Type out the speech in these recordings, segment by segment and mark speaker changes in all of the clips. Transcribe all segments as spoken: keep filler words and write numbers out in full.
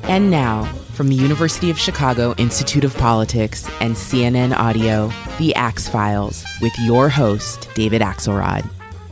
Speaker 1: And now, from the University of Chicago Institute of Politics and C N N Audio, The Axe Files, with your host, David Axelrod.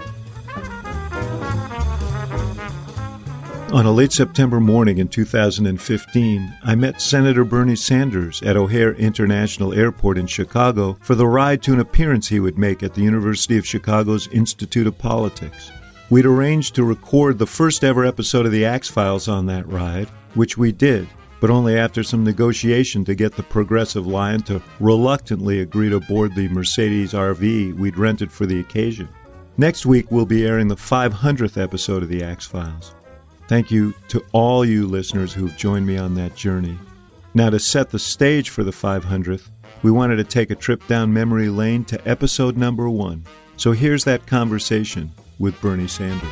Speaker 2: On a late September morning in two thousand fifteen, I met Senator Bernie Sanders at O'Hare International Airport in Chicago for the ride to an appearance he would make at the University of Chicago's Institute of Politics. We'd arranged to record the first ever episode of The Axe Files on that ride, which we did, but only after some negotiation to get the Progressive Lion to reluctantly agree to board the Mercedes R V we'd rented for the occasion. Next week, we'll be airing the five hundredth episode of The Axe Files. Thank you to all you listeners who've joined me on that journey. Now, to set the stage for the five hundredth, we wanted to take a trip down memory lane to episode number one. So here's that conversation with Bernie Sanders.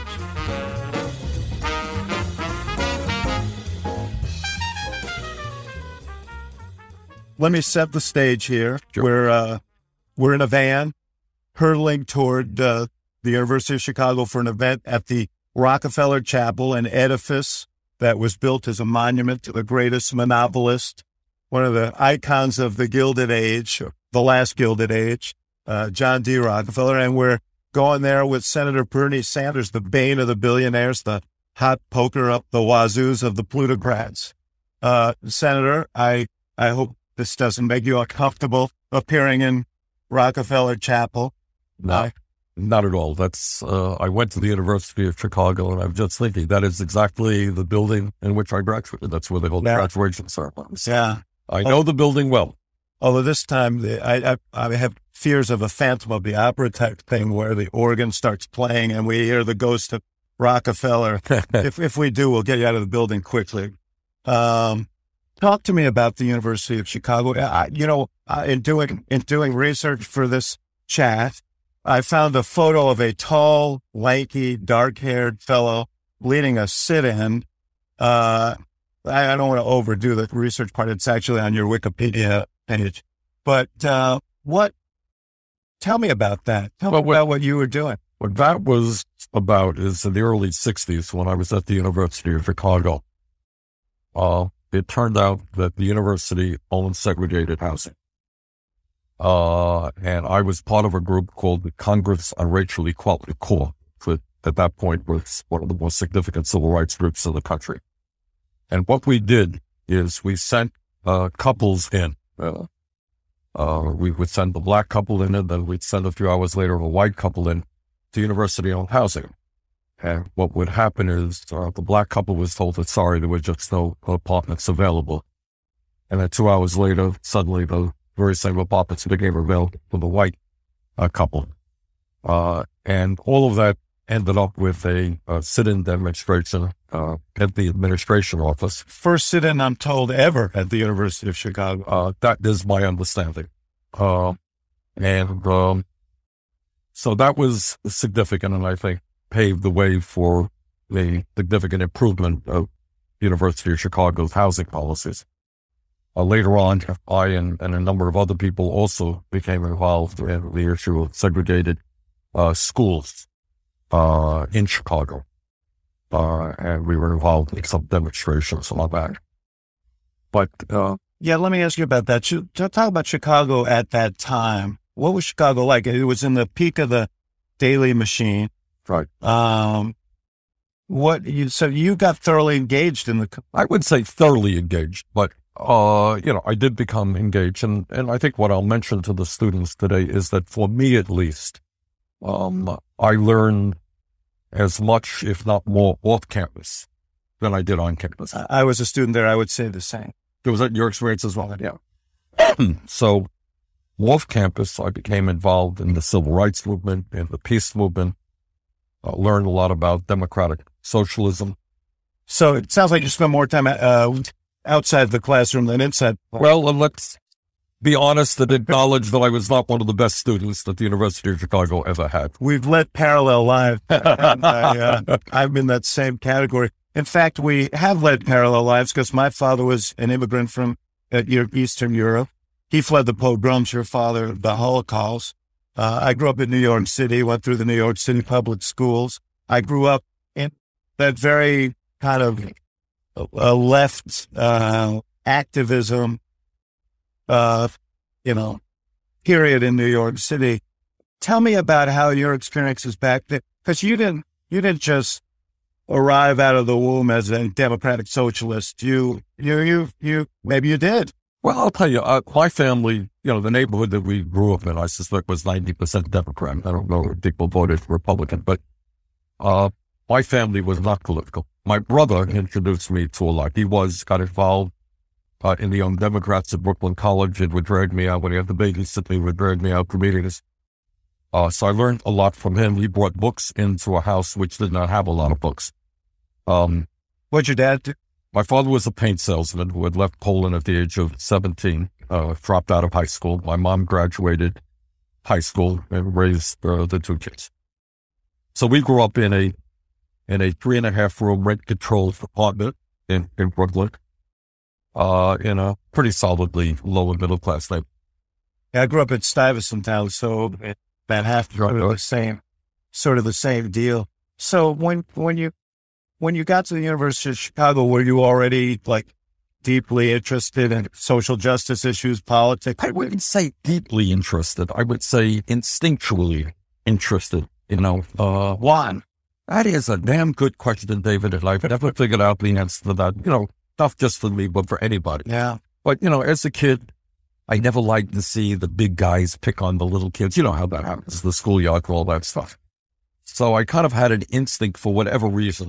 Speaker 3: Let me set the stage here.
Speaker 4: Sure.
Speaker 3: We're uh, we're in a van hurtling toward uh, the University of Chicago for an event at the Rockefeller Chapel, an edifice that was built as a monument to the greatest monopolist, one of the icons of the Gilded Age, or the last Gilded Age, uh, John D. Rockefeller. And we're going there with Senator Bernie Sanders, the bane of the billionaires, the hot poker up the wazoos of the plutocrats. Uh, Senator, I I hope this doesn't make you uncomfortable appearing in Rockefeller Chapel.
Speaker 4: No,
Speaker 3: Uh,
Speaker 4: not at all. That's, uh, I went to the University of Chicago, and I'm just thinking that is exactly the building in which I graduated. That's where they hold
Speaker 3: Yeah.
Speaker 4: graduation ceremonies.
Speaker 3: yeah.
Speaker 4: I know the building well.
Speaker 3: Although this time the, I, I I have fears of a Phantom of the Opera type thing where the organ starts playing and we hear the ghost of Rockefeller. if if we do, we'll get you out of the building quickly. Um, talk to me about the University of Chicago. I, you know, I, in doing in doing research for this chat, I found a photo of a tall, lanky, dark-haired fellow leading a sit-in. Uh, I, I don't want to overdo the research part. It's actually on your Wikipedia page. But uh, what? Tell me about that. Tell
Speaker 4: Well,
Speaker 3: me
Speaker 4: what-
Speaker 3: about what you were doing.
Speaker 4: What that was about is in the early sixties when I was at the University of Chicago. Uh, it turned out that the university owned segregated housing. Uh, and I was part of a group called the Congress on Racial Equality Corps, that at that point was one of the most significant civil rights groups in the country. And what we did is we sent uh, couples in. Uh, uh, we would send the black couple in, and then we'd send a few hours later a white couple in to university-owned housing. And what would happen is uh, the black couple was told that, sorry, there were just no apartments available. And then two hours later, suddenly the very same apartments became available for the white uh, couple. Uh, and all of that ended up with a, a sit-in demonstration uh, at the administration office.
Speaker 3: First sit-in, I'm told, ever at the University of Chicago.
Speaker 4: Uh, that is my understanding. Uh, and um, so that was significant, and I think paved the way for the significant improvement of University of Chicago's housing policies. Uh, later on, I and, and a number of other people also became involved in the issue of segregated uh, schools uh, in Chicago. Uh, and we were involved in some demonstrations on that. But uh,
Speaker 3: Yeah, let me ask you about that. Ch- Talk about Chicago at that time. What was Chicago like? It was in the peak of the Daily Machine.
Speaker 4: right.
Speaker 3: Um, what you so you got thoroughly engaged in the. co-
Speaker 4: I would say thoroughly engaged, but, uh, you know, I did become engaged. And, and I think what I'll mention to the students today is that for me, at least, um, I learned as much, if not more, off campus than I did on campus.
Speaker 3: I I was a student there. I would say the same.
Speaker 4: Was that your experience as well? Yeah. So off campus, I became involved in the civil rights movement, in the peace movement, uh, learned a lot about democratic socialism.
Speaker 3: So it sounds like you spent more time uh, outside the classroom than inside.
Speaker 4: Well, and let's be honest and acknowledge that I was not one of the best students that the University of Chicago ever had.
Speaker 3: We've led parallel lives. And I, uh, I'm in that same category. In fact, we have led parallel lives because my father was an immigrant from uh, Eastern Europe. He fled the pogroms, your father, the Holocaust. Uh, I grew up in New York City, went through the New York City public schools. I grew up in that very kind of a left uh, activism, uh, you know, period in New York City. Tell me about how your experiences back then, because you didn't you didn't just arrive out of the womb as a democratic socialist. You you you you maybe you did.
Speaker 4: Well, I'll tell you, uh, my family, you know, the neighborhood that we grew up in, I suspect was ninety percent Democrat. I don't know if people voted Republican, but uh, my family was not political. My brother introduced me to a lot. He was, got involved uh, in the Young Democrats at Brooklyn College and would drag me out when he had the babysit me, would drag me out to meetings. Uh, so I learned a lot from him. He brought books into a house which did not have a lot of books. Um,
Speaker 3: What'd your dad do?
Speaker 4: My father was a paint salesman who had left Poland at the age of seventeen, uh, dropped out of high school. My mom graduated high school and raised uh, the two kids. So we grew up in a in a three and a half room rent controlled apartment in, in Brooklyn, uh, in a pretty solidly lower middle class neighborhood.
Speaker 3: Yeah, I grew up in Stuyvesant town, so that half sort of the same, sort of the same deal. So when when you when you got to the University of Chicago, were you already like deeply interested in social justice issues, politics?
Speaker 4: I wouldn't say deeply interested. I would say instinctually interested. You know, uh,
Speaker 3: Why?
Speaker 4: that is a damn good question, David, and I've never figured out the answer to that. You know, not just for me, but for anybody.
Speaker 3: Yeah.
Speaker 4: But, you know, as a kid, I never liked to see the big guys pick on the little kids. You know how that happens, the schoolyard and all that stuff. So I kind of had an instinct for whatever reason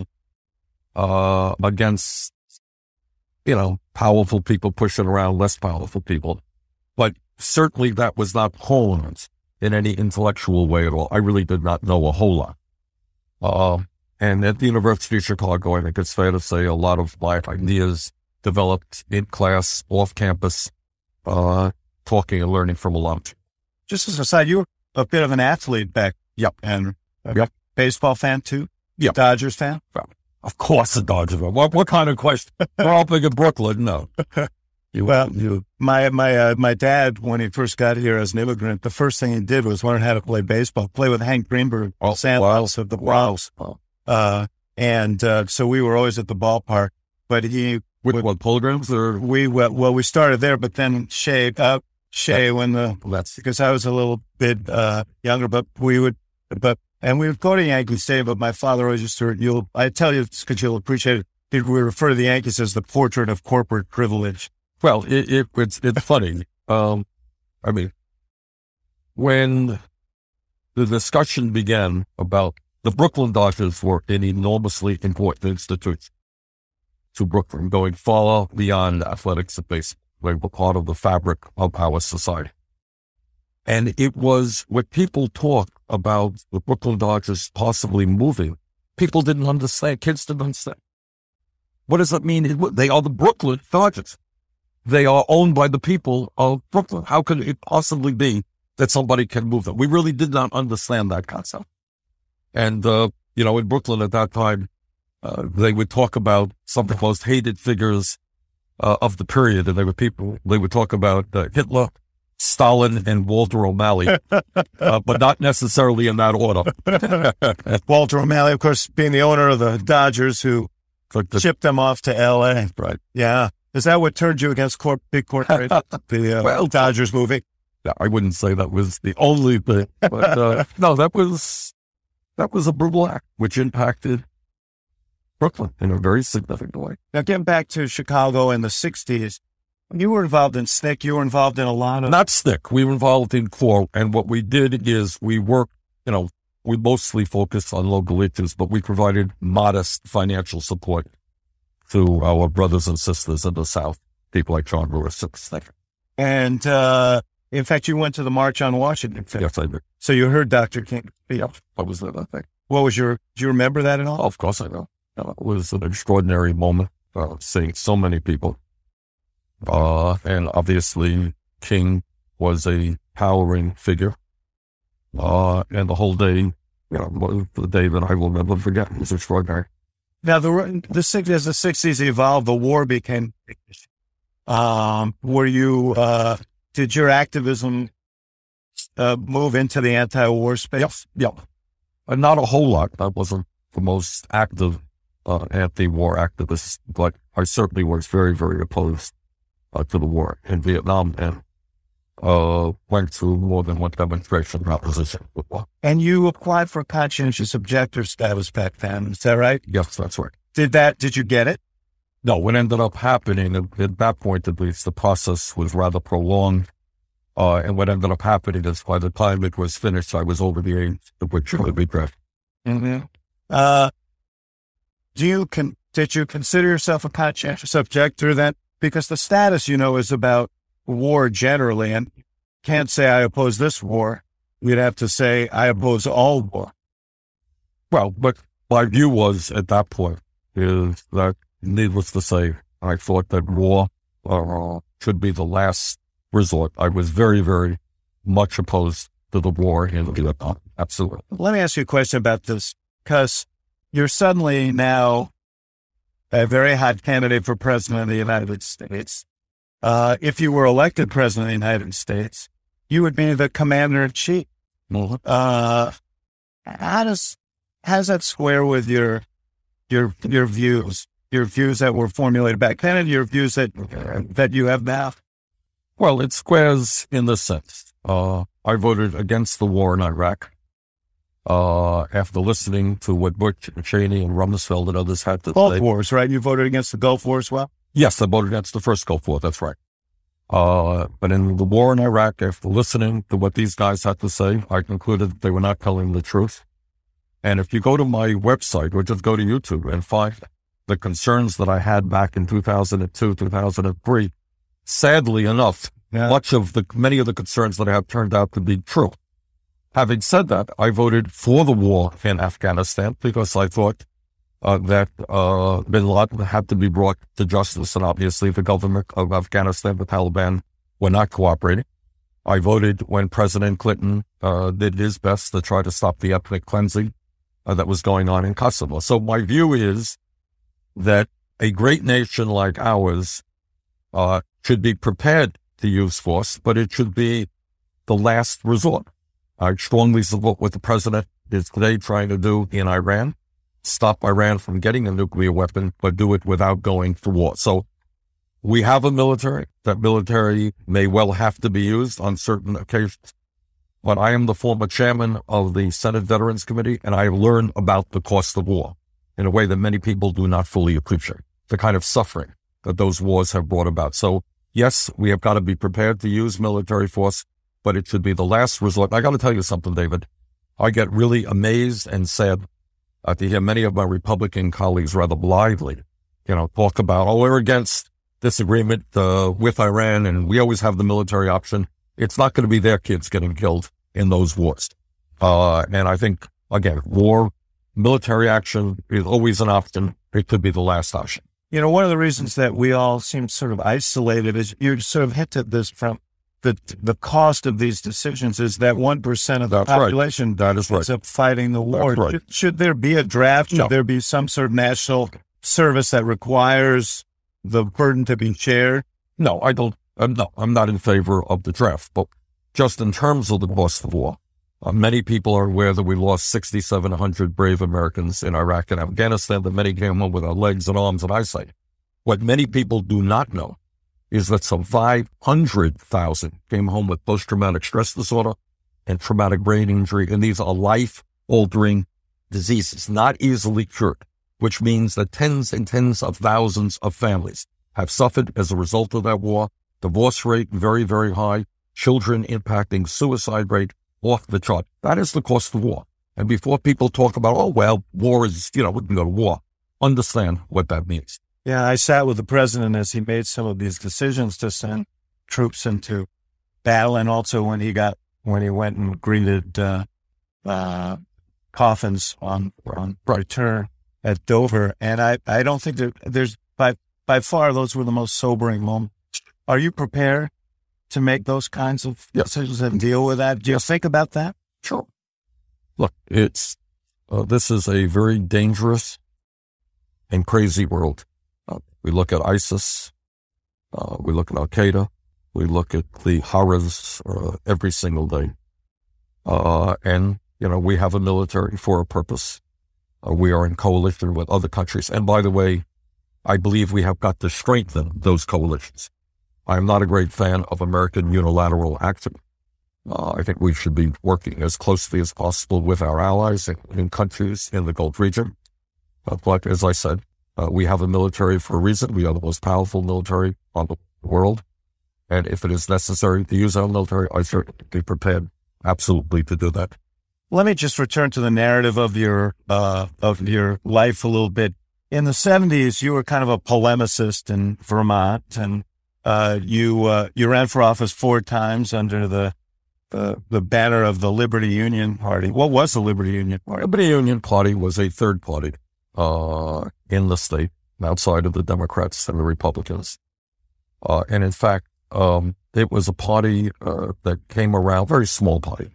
Speaker 4: uh, against, you know, powerful people pushing around less powerful people. But certainly that was not honed in any intellectual way at all. I really did not know a whole lot. Uh, and at the University of Chicago, I think it's fair to say a lot of my ideas developed in class, off campus, uh, talking and learning from a lot.
Speaker 3: Just as a side, you were a bit of an athlete back.
Speaker 4: Yep.
Speaker 3: And a
Speaker 4: Yep.
Speaker 3: baseball fan too?
Speaker 4: Yep.
Speaker 3: Dodgers fan?
Speaker 4: Of course, a Dodger fan. What, what kind of question? We're all big in Brooklyn. No. You,
Speaker 3: Well,
Speaker 4: you,
Speaker 3: My my uh, my dad, when he first got here as an immigrant, the first thing he did was learn how to play baseball, play with Hank Greenberg,
Speaker 4: Oh,
Speaker 3: Sandals of the Bronx.
Speaker 4: wow.
Speaker 3: Uh, and uh, so we were always at the ballpark. But he,
Speaker 4: With
Speaker 3: would-
Speaker 4: what, programs or?
Speaker 3: we well, well, we started there, but then Shea, uh, Shea, when the
Speaker 4: That's,
Speaker 3: because I was a little bit uh, younger, but we would, but and we would go to Yankee Stadium. But my father always used to. You'll, I tell you, because you'll appreciate it. We refer to the Yankees as the portrait of corporate privilege.
Speaker 4: well, it, it, it's, it's funny. Um, I mean, when the discussion began about the Brooklyn Dodgers were an enormously important institution to Brooklyn, going far beyond athletics and baseball. They were part of the fabric of our society. And it was when people talk about the Brooklyn Dodgers possibly moving, people didn't understand. Kids didn't understand. What does that mean? It- They are the Brooklyn Dodgers. They are owned by the people of Brooklyn. How could it possibly be that somebody can move them? We really did not understand that concept. And, uh, you know, in Brooklyn at that time, uh, they would talk about some of the most hated figures uh, of the period. And they were people, they would talk about uh, Hitler, Stalin, and Walter O'Malley, uh, but not necessarily in that order.
Speaker 3: Walter O'Malley, of course, being the owner of the Dodgers, who
Speaker 4: But the-
Speaker 3: shipped them off to L A.
Speaker 4: right.
Speaker 3: Yeah. Is that what turned you against corp- big corporations? the uh,
Speaker 4: Well,
Speaker 3: Dodgers moving?
Speaker 4: Yeah, I wouldn't say that was the only thing, but uh, no, that was that was a brutal act which impacted Brooklyn in a very significant way.
Speaker 3: Now, getting back to Chicago in the sixties, you were involved in S N C C. You were involved in a lot of...
Speaker 4: Not stick. We were involved in core, and what we did is we worked. You know, we mostly focused on local issues, but we provided modest financial support to our brothers and sisters in the South, people like John Lewis.
Speaker 3: And, uh, in fact, you went to the March on Washington.
Speaker 4: Yes, I did.
Speaker 3: So you heard Doctor King speak.
Speaker 4: Yep, I was there that thing.
Speaker 3: What was your... Do you remember that at all?
Speaker 4: Oh, of course I know. Uh, It was an extraordinary moment, uh, seeing so many people. Uh, and obviously King was a towering figure. Uh, and the whole day, you know, was the day that I will never forget. It was extraordinary.
Speaker 3: Now, the the six- as the sixties evolved, the war became. Um, were you? Uh, did your activism uh, move into the anti-war space?
Speaker 4: Yep. Uh, not a whole lot. I wasn't the most active uh, anti-war activist, but I certainly was very, very opposed uh, to the war in Vietnam, and uh, went to more than one demonstration in opposition to the war.
Speaker 3: And you applied for conscientious objector status back then, is that right?
Speaker 4: Yes, that's right.
Speaker 3: Did that? Did you get it?
Speaker 4: No, what ended up happening, at, at that point at least, the process was rather prolonged. Uh, and what ended up happening is by the time it was finished, I was over the age at which it would be drafted.
Speaker 3: Mm-hmm. Uh, do you con- did you consider yourself a conscientious objector then? Because the status, you know, is about war generally, and can't say I oppose this war. We'd have to say I oppose all war.
Speaker 4: Well, but my view was at that point is that, needless to say, I thought that war uh, should be the last resort. I was very, very much opposed to the war in Vietnam. Absolutely.
Speaker 3: Let me ask you a question about this, because you're suddenly now a very hot candidate for president of the United States. Uh, if you were elected president of the United States, you would be the commander in chief.
Speaker 4: Mm-hmm.
Speaker 3: Uh, how does how does that square with your your your views, your views that were formulated back then, and your views that that you have now?
Speaker 4: Well, it squares in this sense. Uh, I voted against the war in Iraq uh, after listening to what Bush and Cheney and Rumsfeld and others had to
Speaker 3: Gulf
Speaker 4: say.
Speaker 3: Wars, right? You voted against the Gulf War as well?
Speaker 4: Yes, I voted against the first Gulf War. That's right. Uh, but in the war in Iraq, after listening to what these guys had to say, I concluded that they were not telling the truth. And if you go to my website or just go to YouTube and find the concerns that I had back in two thousand two, two thousand three, sadly enough, yeah. much of the, many of the concerns that I have turned out to be true. Having said that, I voted for the war in Afghanistan because I thought uh, that uh, bin Laden had to be brought to justice, and obviously the government of Afghanistan, the Taliban, were not cooperating. I voted when President Clinton uh, did his best to try to stop the ethnic cleansing uh, that was going on in Kosovo. So my view is that a great nation like ours uh, should be prepared to use force, but it should be the last resort. I strongly support what the president is today trying to do in Iran, stop Iran from getting a nuclear weapon, but do it without going to war. So we have a military. That military may well have to be used on certain occasions, but I am the former chairman of the Senate Veterans Committee, and I have learned about the cost of war in a way that many people do not fully appreciate, the kind of suffering that those wars have brought about. So yes, we have got to be prepared to use military force, but it should be the last resort. I got to tell you something, David. I get really amazed and sad uh, to hear many of my Republican colleagues rather blithely, you know, talk about, oh, we're against this agreement uh, with Iran, and we always have the military option. It's not going to be their kids getting killed in those wars. Uh, and I think, again, war, military action is always an option. It could be the last option.
Speaker 3: You know, one of the reasons that we all seem sort of isolated is you sort of hinted this from the the cost of these decisions is that one percent of the
Speaker 4: That's
Speaker 3: population
Speaker 4: right. That is right.
Speaker 3: ends up fighting the war.
Speaker 4: Right.
Speaker 3: Should, should there be a draft? Should
Speaker 4: no.
Speaker 3: there be some sort of national service that requires the burden to be shared?
Speaker 4: No, I don't. Um, no, I'm not in favor of the draft. But just in terms of the cost of war, uh, many people are aware that we lost six thousand seven hundred brave Americans in Iraq and Afghanistan, that many came home without legs and arms and eyesight. What many people do not know is that some five hundred thousand came home with post-traumatic stress disorder and traumatic brain injury, and these are life-altering diseases, not easily cured, which means that tens and tens of thousands of families have suffered as a result of that war. Divorce rate very, very high, children impacting, suicide rate off the chart. That is the cost of war. And before people talk about, oh, well, war is, you know, we can go to war, understand what that means.
Speaker 3: Yeah, I sat with the president as he made some of these decisions to send troops into battle, and also when he got when he went and greeted uh, uh, coffins on on return at Dover. And I, I don't think that there's by by far those were the most sobering moments. Are you prepared to make those kinds of
Speaker 4: yes.
Speaker 3: decisions and deal with that? Do you think about that?
Speaker 4: Sure. Look, it's uh, this is a very dangerous and crazy world. Uh, we look at ISIS, uh, we look at Al-Qaeda, we look at the horrors uh, every single day. Uh, and, you know, we have a military for a purpose. Uh, we are in coalition with other countries. And by the way, I believe we have got to strengthen those coalitions. I am not a great fan of American unilateral action. Uh, I think we should be working as closely as possible with our allies in, in countries in the Gulf region. Uh, but as I said, uh, we have a military for a reason. We are the most powerful military on the world. And if it is necessary to use our military, I certainly be prepared absolutely to do that.
Speaker 3: Let me just return to the narrative of your uh, of your life a little bit. In the seventies, you were kind of a polemicist in Vermont, and uh, you uh, you ran for office four times under the uh, the banner of the Liberty Union Party. What was the Liberty Union Party?
Speaker 4: The Liberty Union Party was a third party uh, in the state, outside of the Democrats and the Republicans. Uh, and in fact, um, it was a party uh, that came around, very small party,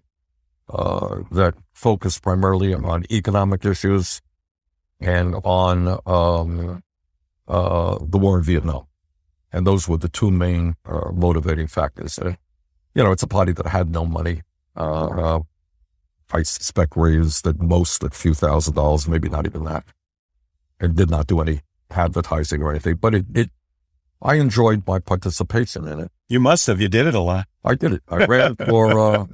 Speaker 4: uh, that focused primarily on economic issues and on um, uh, the war in Vietnam. And those were the two main uh, motivating factors. Uh, you know, it's a party that had no money. Uh, uh, I suspect raised at most a few thousand dollars, maybe not even that, and did not do any advertising or anything. But it, it I enjoyed my participation in it.
Speaker 3: You must have. You did it a lot.
Speaker 4: I did it. I ran for uh,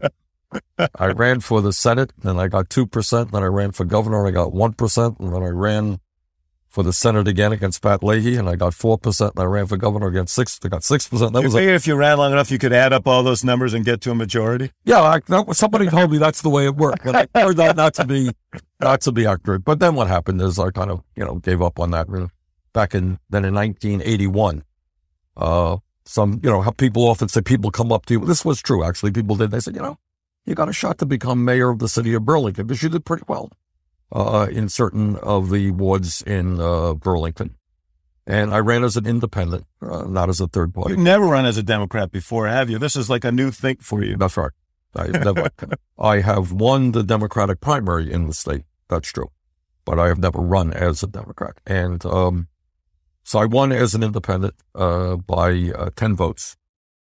Speaker 4: I ran for the Senate, and I got two percent. Then I ran for governor, and I got one percent. And then I ran for the Senate again against Pat Leahy, and I got four percent. And I ran for governor against six. I got six percent. That
Speaker 3: you
Speaker 4: was
Speaker 3: figured
Speaker 4: a,
Speaker 3: if you ran long enough, you could add up all those numbers and get to a majority.
Speaker 4: Yeah, I, that, somebody told me that's the way it worked, and I heard that not to be not to be accurate. But then what happened is I kind of you know gave up on that. Back in then in nineteen eighty-one, uh, some you know how people often say people come up to you. This was true actually. People did. They said, you know, you got a shot to become mayor of the city of Burlington because you did pretty well uh, in certain of the wards in uh, Burlington. And I ran as an independent, uh, not as a third party.
Speaker 3: You've never run as a Democrat before, have you? This is like a new thing for you.
Speaker 4: That's right. I, never, I have won the Democratic primary in the state. That's true. But I have never run as a Democrat. And um, so I won as an independent uh, by uh, ten votes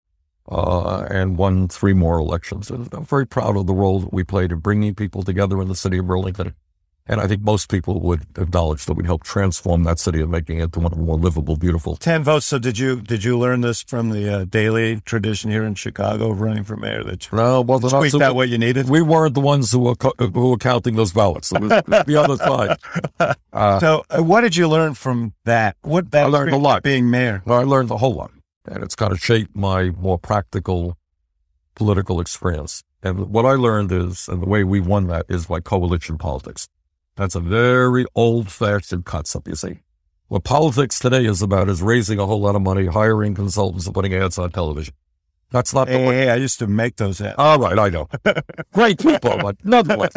Speaker 4: uh, and won three more elections. And I'm very proud of the role that we played in bringing people together in the city of Burlington. And I think most people would acknowledge that we helped transform that city and making it one of the more livable, beautiful.
Speaker 3: Ten votes. So did you did you learn this from the uh, daily tradition here in Chicago of running for mayor? That you
Speaker 4: no, well,
Speaker 3: squeaked so out what you needed?
Speaker 4: We weren't the ones who were co- who were counting those ballots. It was the other side. Uh,
Speaker 3: so uh, what did you learn from that? What that
Speaker 4: I learned a lot.
Speaker 3: Being mayor.
Speaker 4: Well, I learned a whole lot. And it's kind of shaped my more practical political experience. And what I learned is, and the way we won that is by coalition politics. That's a very old-fashioned concept, you see. What politics today is about is raising a whole lot of money, hiring consultants, and putting ads on television. That's not
Speaker 3: hey,
Speaker 4: the way.
Speaker 3: Hey, I used to make those ads.
Speaker 4: All right, I know. Great people, but nonetheless.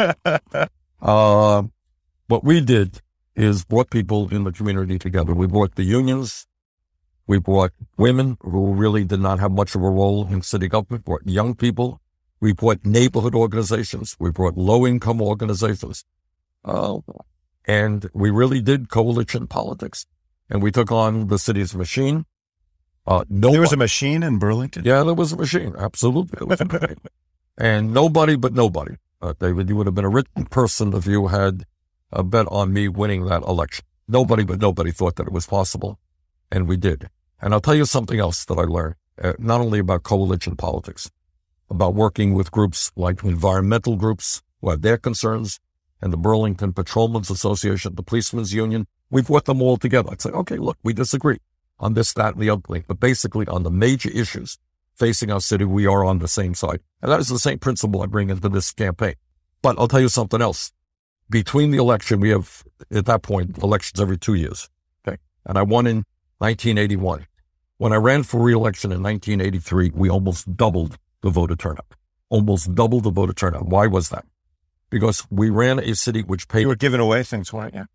Speaker 4: Uh, what we did is brought people in the community together. We brought the unions. We brought women who really did not have much of a role in city government. We brought young people. We brought neighborhood organizations. We brought low-income organizations. Uh, and we really did coalition politics, and we took on the city's machine. Uh, nobody,
Speaker 3: there was a machine in Burlington?
Speaker 4: Yeah, there was a machine. Absolutely. There was a machine. And nobody but nobody, uh, David, you would have been a rich person if you had a bet on me winning that election. Nobody but nobody thought that it was possible, and we did. And I'll tell you something else that I learned, uh, not only about coalition politics, about working with groups like environmental groups who have their concerns, and the Burlington Patrolmen's Association, the Policemen's Union. We brought them all together. I'd say, okay, look, we disagree on this, that, and the other thing, but basically on the major issues facing our city, we are on the same side. And that is the same principle I bring into this campaign. But I'll tell you something else. Between the election, we have, at that point, elections every two years. Okay. And I won in nineteen eighty-one. When I ran for re-election in nineteen eighty-three, we almost doubled the voter turnout. Almost doubled the voter turnout. Why was that? Because we ran a city which paid...
Speaker 3: You were giving away things, weren't you?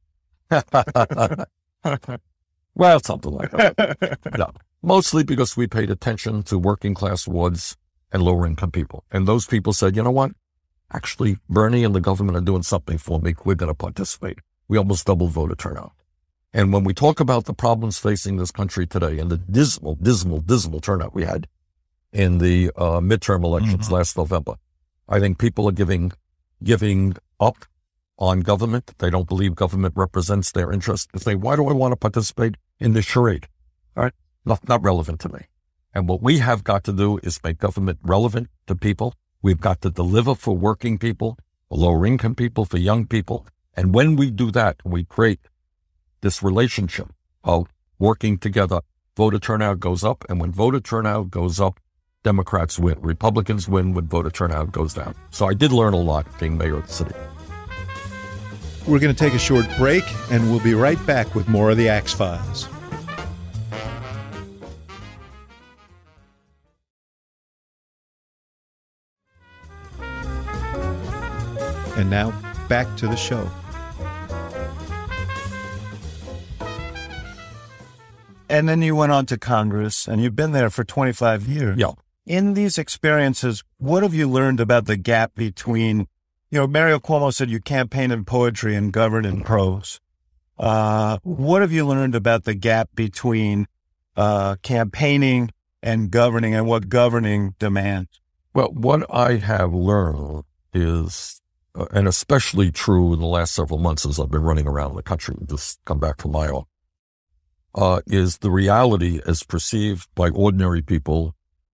Speaker 4: Well, something like that. No, mostly because we paid attention to working class wards and lower income people. And those people said, you know what? Actually, Bernie and the government are doing something for me. We're going to participate. We almost doubled voter turnout. And when we talk about the problems facing this country today and the dismal, dismal, dismal turnout we had in the uh, midterm elections mm-hmm. last November, I think people are giving... giving up on government. They don't believe government represents their interest. They say, why do I want to participate in this charade? All right, not, not relevant to me. And what we have got to do is make government relevant to people. We've got to deliver for working people, for lower income people, for young people. And when we do that, we create this relationship of working together. Voter turnout goes up. And when voter turnout goes up, Democrats win. Republicans win when voter turnout goes down. So I did learn a lot being mayor of the city.
Speaker 2: We're going to take a short break, and we'll be right back with more of the Axe Files. And now, back to the show.
Speaker 3: And then you went on to Congress, and you've been there for twenty-five years.
Speaker 4: Yeah.
Speaker 3: In these experiences, what have you learned about the gap between, you know, Mario Cuomo said you campaign in poetry and govern in prose. Uh, what have you learned about the gap between uh, campaigning and governing, and what governing demands?
Speaker 4: Well, what I have learned is, uh, and especially true in the last several months as I've been running around the country, just come back from Iowa, uh, is the reality as perceived by ordinary people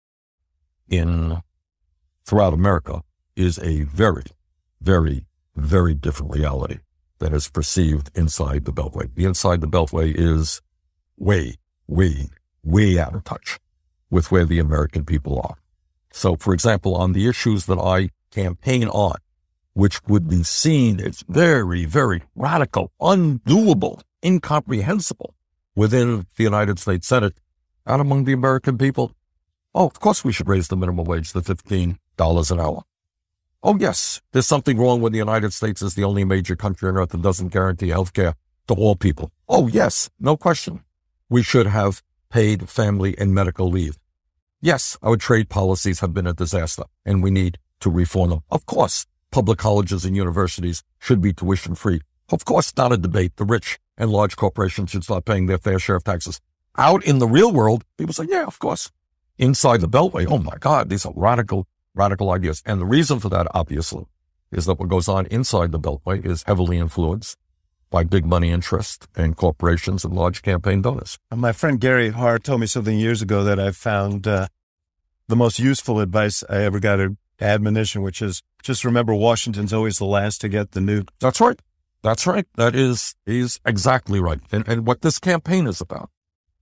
Speaker 4: in throughout America is a very, very, very different reality that is perceived inside the Beltway. The inside the Beltway is way, way, way out of touch with where the American people are. So, for example, on the issues that I campaign on, which would be seen as very, very radical, undoable, incomprehensible within the United States Senate and among the American people, oh, of course we should raise the minimum wage to fifteen dollars an hour. Oh, yes, there's something wrong when the United States is the only major country on earth that doesn't guarantee health care to all people. Oh, yes, no question. We should have paid family and medical leave. Yes, our trade policies have been a disaster, and we need to reform them. Of course, public colleges and universities should be tuition free. Of course, not a debate. The rich and large corporations should start paying their fair share of taxes. Out in the real world, people say, yeah, of course. Inside the Beltway, oh my God, these are radical, radical ideas. And the reason for that, obviously, is that what goes on inside the Beltway is heavily influenced by big money interest and corporations and large campaign donors.
Speaker 3: My friend Gary Hart told me something years ago that I found uh, the most useful advice I ever got, an admonition, which is just remember Washington's always the last to get the nuke.
Speaker 4: That's right. That's right. That is, is exactly right. And, and what this campaign is about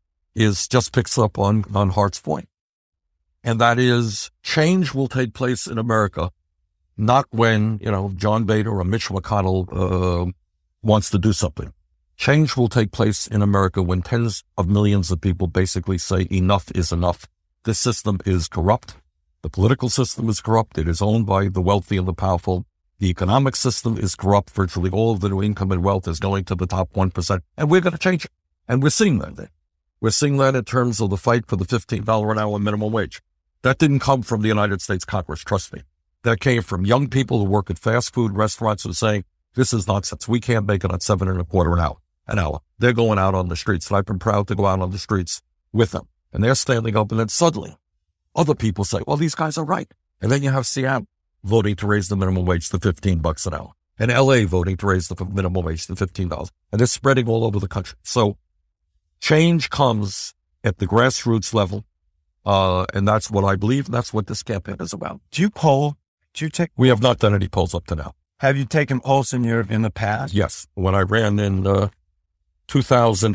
Speaker 4: is just picks up on, on Hart's point. And that is change will take place in America, not when, you know, John Boehner or Mitch McConnell uh, wants to do something. Change will take place in America when tens of millions of people basically say enough is enough. This system is corrupt. The political system is corrupt. It is owned by the wealthy and the powerful. The economic system is corrupt. Virtually all of the new income and wealth is going to the top one percent. And we're going to change it. And we're seeing that. We're seeing that in terms of the fight for the fifteen dollars an hour minimum wage. That didn't come from the United States Congress, trust me. That came from young people who work at fast food restaurants who are saying, this is nonsense. We can't make it at seven and a quarter an hour, an hour. They're going out on the streets, and I've been proud to go out on the streets with them. And they're standing up, and then suddenly other people say, well, these guys are right. And then you have Seattle voting to raise the minimum wage to fifteen bucks an hour, and L A voting to raise the minimum wage to fifteen dollars. And they're spreading all over the country. So change comes at the grassroots level. Uh, and that's what I believe. And that's what this campaign is about.
Speaker 3: Do you poll? Do you take?
Speaker 4: We have not done any polls up to now.
Speaker 3: Have you taken polls in your in the past?
Speaker 4: Yes. When I ran in uh, two thousand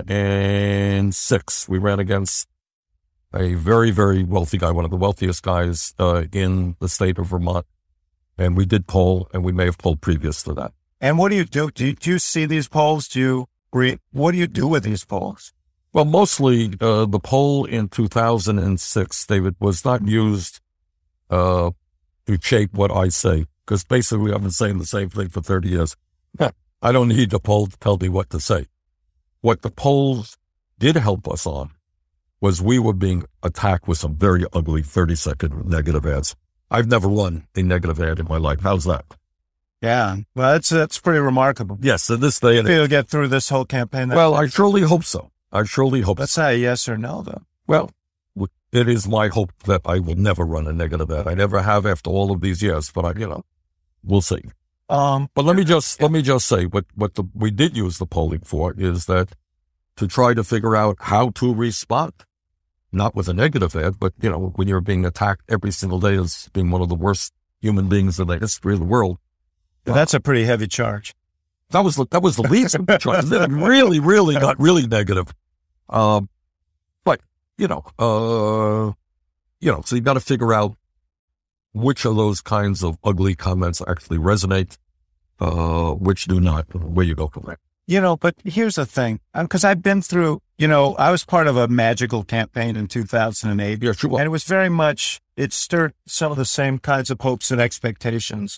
Speaker 4: six, we ran against a very, very wealthy guy, one of the wealthiest guys uh, in the state of Vermont. And we did poll, and we may have polled previous to that.
Speaker 3: And what do you do? Do you, do you see these polls? Do you read? What do you do with these polls?
Speaker 4: Well, mostly uh, the poll in two thousand six, David, was not used uh, to shape what I say, because basically I've been saying the same thing for thirty years. I don't need the poll to tell me what to say. What the polls did help us on was we were being attacked with some very ugly thirty-second negative ads. I've never run a negative ad in my life. How's that?
Speaker 3: Yeah, well, that's that's pretty remarkable.
Speaker 4: Yes, in this day and age.
Speaker 3: You'll get through this whole campaign.
Speaker 4: Well, I surely hope so. I surely hope
Speaker 3: That's
Speaker 4: so.
Speaker 3: not a yes or no, though.
Speaker 4: Well, it is my hope that I will never run a negative ad. I never have after all of these years, but I, you know, we'll see.
Speaker 3: Um,
Speaker 4: but let me just let me just say what what the, we did use the polling for is that to try to figure out how to respond, not with a negative ad, but you know when you're being attacked every single day as being one of the worst human beings in the history of the world.
Speaker 3: That's a pretty heavy charge.
Speaker 4: That was the, that was the least of the charge. It really, really got really negative. Um, but you know, uh, you know, so you got to figure out which of those kinds of ugly comments actually resonate, uh, which do not, where you go from there.
Speaker 3: You know, but here's the thing, because I've been through, you know, I was part of a magical campaign in two thousand eight.
Speaker 4: Yeah, sure.
Speaker 3: And it was very much, it stirred some of the same kinds of hopes and expectations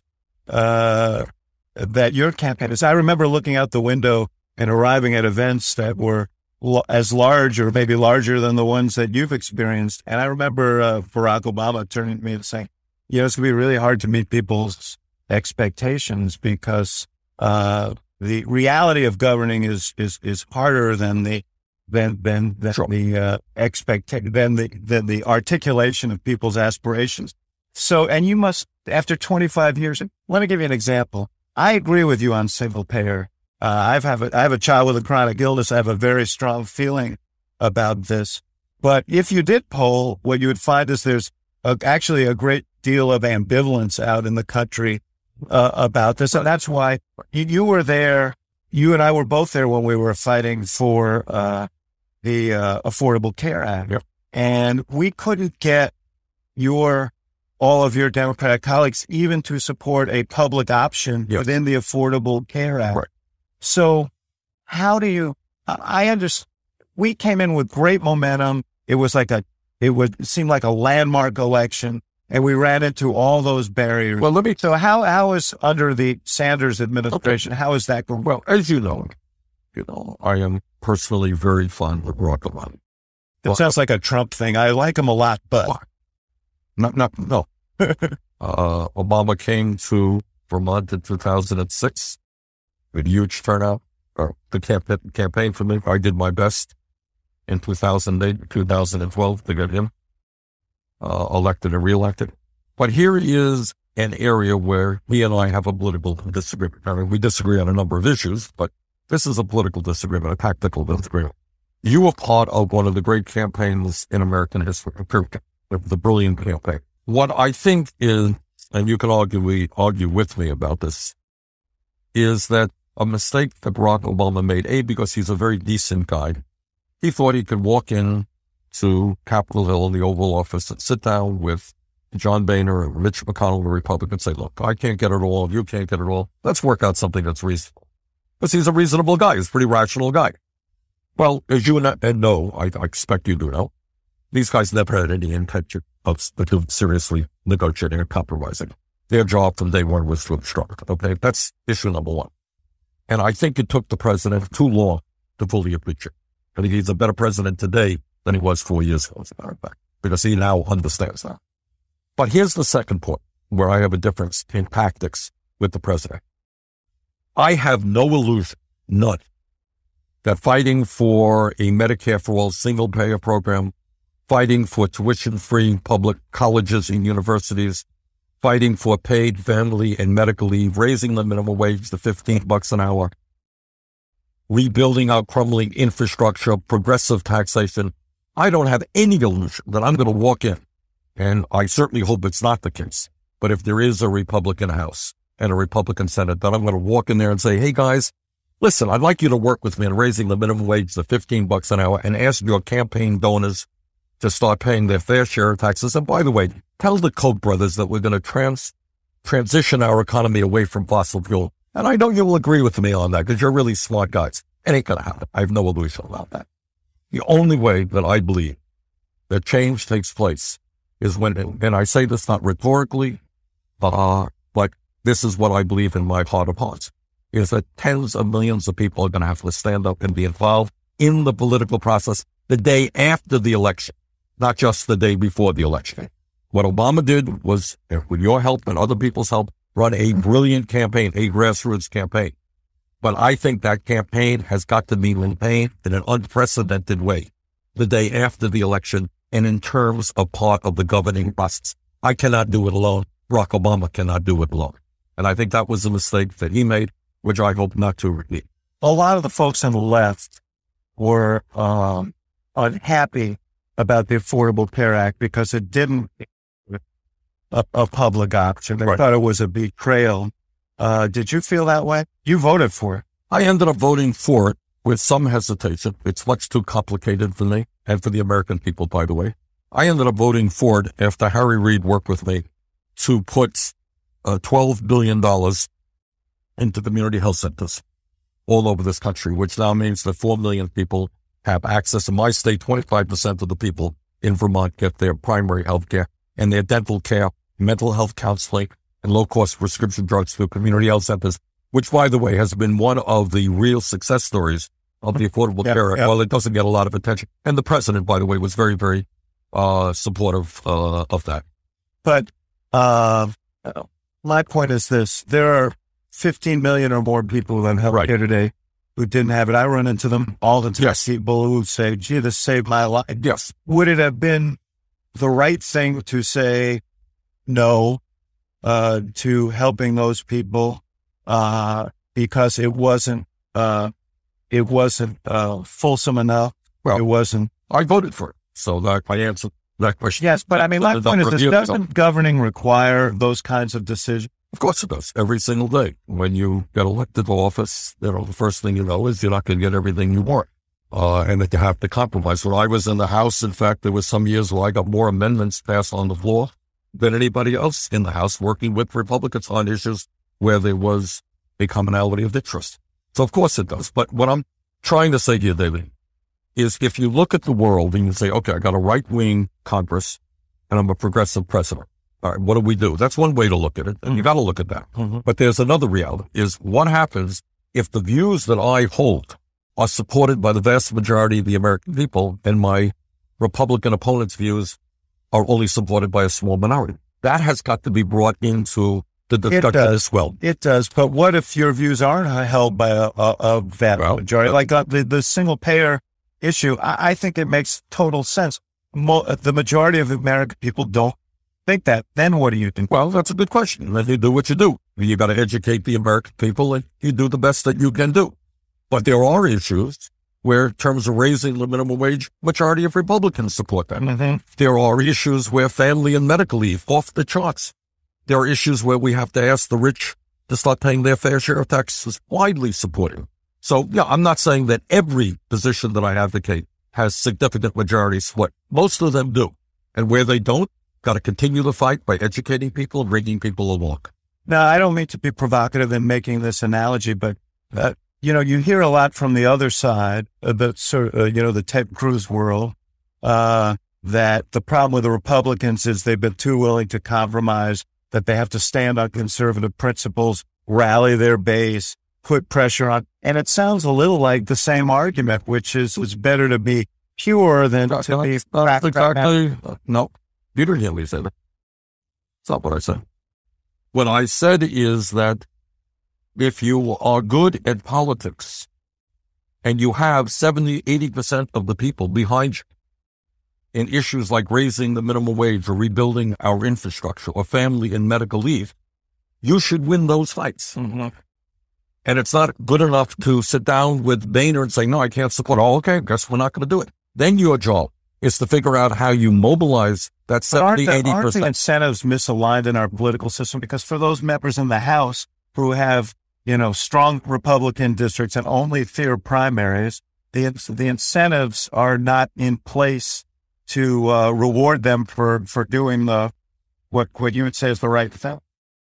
Speaker 3: uh, that your campaign is. I remember looking out the window and arriving at events that were l- as large or maybe larger than the ones that you've experienced. And I remember uh, Barack Obama turning to me and saying, you know, it's going to be really hard to meet people's expectations because uh, the reality of governing is is is harder than the than than, than
Speaker 4: sure.
Speaker 3: the uh, expectation than the than the articulation of people's aspirations. So, and you must, after twenty-five years, let me give you an example. I agree with you on single payer. Uh, I've have a, I have a child with a chronic illness. I have a very strong feeling about this. But if you did poll, what you would find is there's a, actually a great deal of ambivalence out in the country uh, about this. And that's why you, you were there. You and I were both there when we were fighting for uh, the uh, Affordable Care Act.
Speaker 4: Yep.
Speaker 3: And we couldn't get your, all of your Democratic colleagues even to support a public option
Speaker 4: yes.
Speaker 3: within the Affordable Care Act.
Speaker 4: Right.
Speaker 3: So how do you, I understand, we came in with great momentum. It was like a, it would seem like a landmark election. And we ran into all those barriers.
Speaker 4: Well, let me.
Speaker 3: So how how is under the Sanders administration? Okay. How is that going?
Speaker 4: Well, as you know, you know, I am personally very fond of Barack Obama.
Speaker 3: It well, sounds like a Trump thing. I like him a lot, but
Speaker 4: not not no. uh, Obama came to Vermont in two thousand six with huge turnout. Uh, the campaign campaign for me, I did my best in two thousand eight, two thousand twelve to get him. Uh, elected and reelected. But here is an area where he and I have a political disagreement. I mean, we disagree on a number of issues, but this is a political disagreement, a tactical disagreement. You were part of one of the great campaigns in American history, the brilliant campaign. What I think is, and you can argue, we argue with me about this, is that a mistake that Barack Obama made, A, because he's a very decent guy. He thought he could walk in to Capitol Hill in the Oval Office and sit down with John Boehner and Mitch McConnell, the Republican, and say, look, I can't get it all. You can't get it all. Let's work out something that's reasonable. Because he's a reasonable guy. He's a pretty rational guy. Well, as you and know, I, I expect you do know, these guys never had any intention of seriously negotiating or compromising. Their job from day one was to obstruct. Okay, that's issue number one. And I think it took the president too long to fully appreciate. I think he's a better president today than he was four years ago, as a matter of fact, because he now understands that. But here's the second point where I have a difference in tactics with the president. I have no illusion, none, that fighting for a Medicare for all single payer program, fighting for tuition-free public colleges and universities, fighting for paid family and medical leave, raising the minimum wage to fifteen bucks an hour, rebuilding our crumbling infrastructure, progressive taxation. I don't have any illusion that I'm going to walk in, and I certainly hope it's not the case, but if there is a Republican House and a Republican Senate, that I'm going to walk in there and say, hey guys, listen, I'd like you to work with me in raising the minimum wage to fifteen bucks an hour and ask your campaign donors to start paying their fair share of taxes. And by the way, tell the Koch brothers that we're going to trans transition our economy away from fossil fuel. And I know you will agree with me on that because you're really smart guys. It ain't going to happen. I have no illusion about that. The only way that I believe that change takes place is when, and I say this not rhetorically, uh, but this is what I believe in my heart of hearts, is that tens of millions of people are going to have to stand up and be involved in the political process the day after the election, not just the day before the election. What Obama did was, with your help and other people's help, run a brilliant campaign, a grassroots campaign. But I think that campaign has got to be maintained in an unprecedented way the day after the election and in terms of part of the governing process. I cannot do it alone. Barack Obama cannot do it alone. And I think that was a mistake that he made, which I hope not to repeat.
Speaker 3: A lot of the folks on the left were um, unhappy about the Affordable Care Act because it didn't a, a public option. They
Speaker 4: Right.
Speaker 3: thought it was a betrayal. Uh, did you feel that way? You voted for it.
Speaker 4: I ended up voting for it with some hesitation. It's much too complicated for me and for the American people, by the way. I ended up voting for it after Harry Reid worked with me to put uh, twelve billion dollars into community health centers all over this country, which now means that four million people have access. In my state, twenty-five percent of the people in Vermont get their primary health care and their dental care, mental health counseling, and low-cost prescription drugs through community health centers, which, by the way, has been one of the real success stories of the Affordable
Speaker 3: Yeah,
Speaker 4: Care Act.
Speaker 3: yeah.
Speaker 4: Well, it doesn't get a lot of attention. And the president, by the way, was very, very uh, supportive uh, of that.
Speaker 3: But uh, my point is this. There are fifteen million or more people in healthcare
Speaker 4: Right.
Speaker 3: today who didn't have it. I run into them all the time.
Speaker 4: Yes.
Speaker 3: People who say, gee, this saved my life.
Speaker 4: Yes.
Speaker 3: Would it have been the right thing to say no uh, to helping those people uh, because it wasn't uh, it wasn't uh, fulsome enough?
Speaker 4: Well,
Speaker 3: it wasn't.
Speaker 4: I voted for it. So that I answered that question.
Speaker 3: Yes, but I mean, my
Speaker 4: The
Speaker 3: point is this:
Speaker 4: review-
Speaker 3: doesn't governing require those kinds of decisions?
Speaker 4: Of course it does. Every single day. When you get elected to office, you know, the first thing you know is you're not going to get everything you want. Uh, and that you have to compromise. When I was in the House, in fact, there was some years where I got more amendments passed on the floor than anybody else in the House working with Republicans on issues where there was a commonality of interest. So of course it does. But what I'm trying to say to you, David, is if you look at the world and you say, okay, I got a right-wing Congress and I'm a progressive president. All right, what do we do? That's one way to look at it. And you got to look at that.
Speaker 3: Mm-hmm.
Speaker 4: But there's another reality is what happens if the views that I hold are supported by the vast majority of the American people and my Republican opponents' views are only supported by a small minority. That has got to be brought into the discussion
Speaker 3: does.
Speaker 4: as well.
Speaker 3: It does, but what if your views aren't held by a, a, a vast
Speaker 4: Well,
Speaker 3: majority? Like uh, the, the single payer issue, I, I think it makes total sense. Mo- the majority of American people don't think that. Then what do you think?
Speaker 4: Well, that's a good question. Then you do what you do. You got to educate the American people and you do the best that you can do. But there are issues where in terms of raising the minimum wage, majority of Republicans support that.
Speaker 3: Mm-hmm.
Speaker 4: There are issues where family and medical leave off the charts. There are issues where we have to ask the rich to start paying their fair share of taxes, widely supported. So, yeah, I'm not saying that every position that I advocate has significant majority support. Most of them do. And where they don't, got to continue the fight by educating people and bringing people along.
Speaker 3: Now, I don't mean to be provocative in making this analogy, but, uh, you know, you hear a lot from the other side, uh, the sort of, uh, you know, the Ted Cruz world, uh, that the problem with the Republicans is they've been too willing to compromise, that they have to stand on conservative principles, rally their base, put pressure on. And it sounds a little like the same argument, which is it's better to be pure than to be
Speaker 4: That's exactly, uh, no, you didn't hear me say that. It's not what I said. What I said is that if you are good at politics and you have seventy, eighty percent of the people behind you in issues like raising the minimum wage or rebuilding our infrastructure or family and medical leave, you should win those fights.
Speaker 3: Mm-hmm.
Speaker 4: And it's not good enough to sit down with Boehner and say, no, I can't support. Oh, okay, guess we're not going to do it. Then your job is to figure out how you mobilize that seventy, eighty
Speaker 3: Aren't
Speaker 4: percent.
Speaker 3: the incentives misaligned in our political system? Because for those members in the House who have, you know, strong Republican districts and only fewer primaries, the the incentives are not in place to uh, reward them for, for doing the what what you would say is the right thing.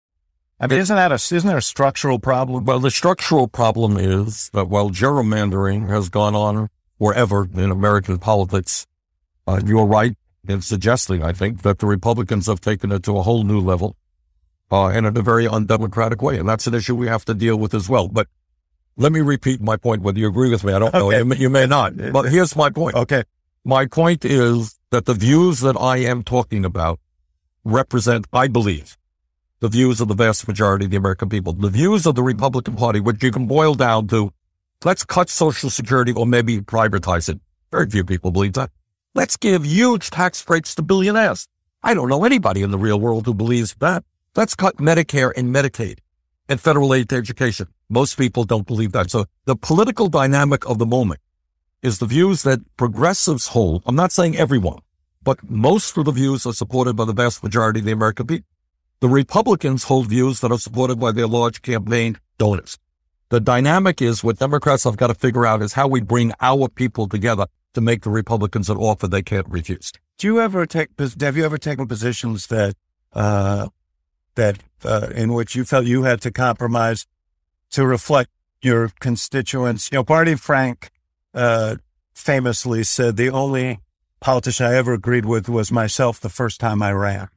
Speaker 3: I mean, isn't that a isn't there a structural problem?
Speaker 4: Well, the structural problem is that while gerrymandering has gone on forever in American politics, uh, you're right in suggesting, I think, that the Republicans have taken it to a whole new level uh, and in a very undemocratic way. And that's an issue we have to deal with as well. But let me repeat my point, whether you agree with me. I don't know.
Speaker 3: Okay.
Speaker 4: You may, you may not. But here's my point.
Speaker 3: Okay.
Speaker 4: My point is that the views that I am talking about represent, I believe, the views of the vast majority of the American people. The views of the Republican Party, which you can boil down to, let's cut Social Security or maybe privatize it. Very few people believe that. Let's give huge tax breaks to billionaires. I don't know anybody in the real world who believes that. Let's cut Medicare and Medicaid. and federal aid to education. Most people don't believe that. So the political dynamic of the moment is the views that progressives hold. I'm not saying everyone, but most of the views are supported by the vast majority of the American people. The Republicans hold views that are supported by their large campaign donors. The dynamic is what Democrats have got to figure out is how we bring our people together to make the Republicans an offer they can't refuse.
Speaker 3: Do you ever take, have you ever taken positions that, uh, that, uh, in which you felt you had to compromise to reflect your constituents? You know, Barney Frank, uh, famously said the only politician I ever agreed with was myself the first time I ran.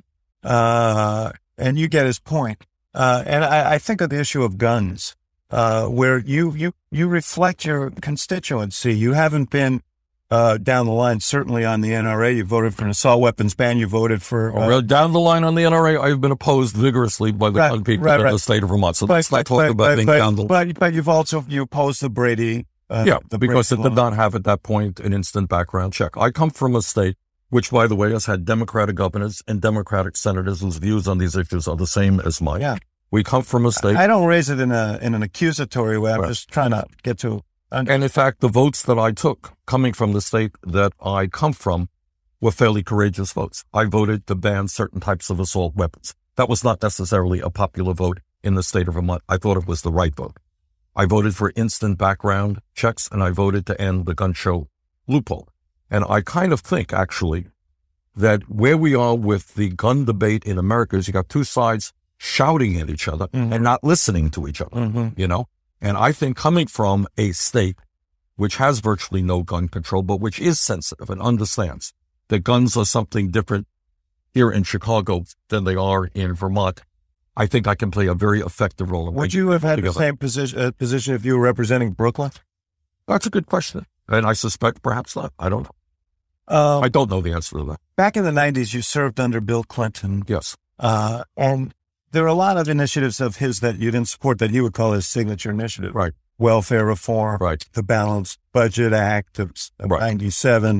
Speaker 3: Uh, and you get his point. Uh, and I, I think of the issue of guns, uh, where you, you, you reflect your constituency. You haven't been, uh, down the line, certainly on the N R A. You voted for an assault weapons ban. You voted for, uh,
Speaker 4: well, down the line on the N R A, I've been opposed vigorously by the
Speaker 3: right,
Speaker 4: people
Speaker 3: right,
Speaker 4: in
Speaker 3: right.
Speaker 4: the state of Vermont. So
Speaker 3: but,
Speaker 4: let's not talk
Speaker 3: but,
Speaker 4: about
Speaker 3: but,
Speaker 4: being
Speaker 3: but,
Speaker 4: down the line.
Speaker 3: But, but you've also, you opposed the Brady, uh,
Speaker 4: yeah,
Speaker 3: the
Speaker 4: because
Speaker 3: Brady
Speaker 4: it did
Speaker 3: law.
Speaker 4: not have at that point an instant background check. I come from a state which, by the way, has had Democratic governors and Democratic senators whose views on these issues are the same as mine.
Speaker 3: Yeah.
Speaker 4: We come from a state.
Speaker 3: I don't raise it in a in an accusatory way. I'm
Speaker 4: Right.
Speaker 3: just trying to get to.
Speaker 4: And in fact, the votes that I took coming from the state that I come from were fairly courageous votes. I voted to ban certain types of assault weapons. That was not necessarily a popular vote in the state of Vermont. I thought it was the right vote. I voted for instant background checks, and I voted to end the gun show loophole. And I kind of think, actually, that where we are with the gun debate in America is you got two sides shouting at each other
Speaker 3: Mhm.
Speaker 4: and not listening to each other,
Speaker 3: Mm-hmm.
Speaker 4: you know? And I think coming from a state which has virtually no gun control, but which is sensitive and understands that guns are something different here in Chicago than they are in Vermont, I think I can play a very effective role. in
Speaker 3: Would
Speaker 4: bringing
Speaker 3: you have had
Speaker 4: together.
Speaker 3: the same position uh, position if you were representing Brooklyn?
Speaker 4: That's a good question. And I suspect perhaps not. I don't know.
Speaker 3: Um,
Speaker 4: I don't know the answer to that.
Speaker 3: back in the nineties, you served under Bill Clinton,
Speaker 4: Yes.
Speaker 3: uh, and there are a lot of initiatives of his that you didn't support that you would call his signature initiative.
Speaker 4: Right.
Speaker 3: Welfare reform,
Speaker 4: Right.
Speaker 3: the Balanced Budget Act of of
Speaker 4: Right.
Speaker 3: ninety-seven,